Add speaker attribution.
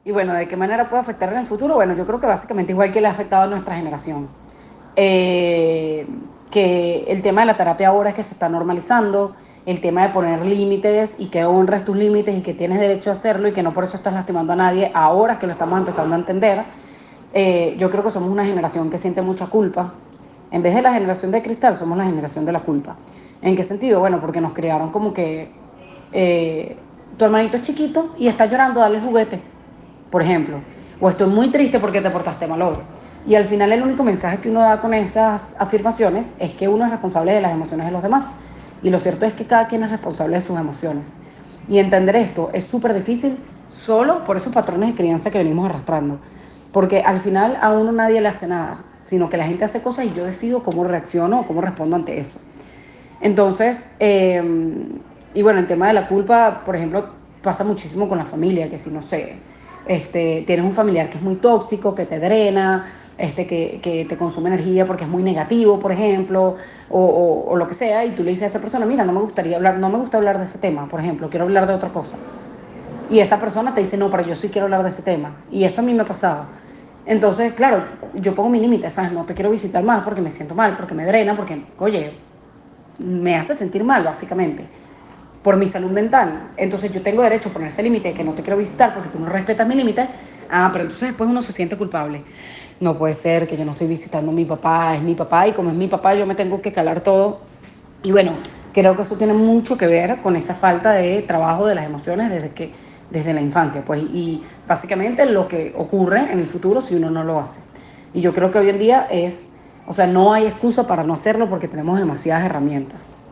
Speaker 1: Y bueno, ¿de qué manera puede afectar en el futuro? Bueno, yo creo que básicamente igual que le ha afectado a nuestra generación. Eh, que el tema de la terapia ahora es que se está normalizando, el tema de poner límites y que honres tus límites y que tienes derecho a hacerlo y que no por eso estás lastimando a nadie, ahora es que lo estamos empezando a entender. Yo creo que somos una generación que siente mucha culpa. En vez de la generación de cristal, somos la generación de la culpa. ¿En qué sentido? Bueno, porque nos criaron como que eh, tu hermanito es chiquito y está llorando, dale el juguete, por ejemplo. O estoy muy triste porque te portaste mal hoy. Y al final el único mensaje que uno da con esas afirmaciones es que uno es responsable de las emociones de los demás. Y lo cierto es que cada quien es responsable de sus emociones. Y entender esto es súper difícil solo por esos patrones de crianza que venimos arrastrando. Porque al final a uno nadie le hace nada, sino que la gente hace cosas y yo decido cómo reacciono o cómo respondo ante eso. Entonces, y bueno, el tema de la culpa, por ejemplo, pasa muchísimo con la familia, que si no sé, tienes un familiar que es muy tóxico, que te drena, que te consume energía porque es muy negativo, por ejemplo, o lo que sea, y tú le dices a esa persona, mira, no me gustaría hablar, no me gusta hablar de ese tema, por ejemplo, quiero hablar de otra cosa. Y esa persona te dice, no, pero yo sí quiero hablar de ese tema. Y eso a mí me ha pasado. Entonces, claro, yo pongo mi límite, ¿sabes? No te quiero visitar más porque me siento mal, porque me drena, porque, oye, me hace sentir mal, básicamente, por mi salud mental. Entonces yo tengo derecho a poner ese límite de que no te quiero visitar porque tú no respetas mi límite. Ah, pero entonces después uno se siente culpable. No puede ser que yo no estoy visitando a mi papá, es mi papá y como es mi papá yo me tengo que calar todo. Y bueno, creo que eso tiene mucho que ver con esa falta de trabajo de las emociones desde la infancia, pues, y básicamente lo que ocurre en el futuro si uno no lo hace. Y yo creo que hoy en día es, o sea, no hay excusa para no hacerlo porque tenemos demasiadas herramientas.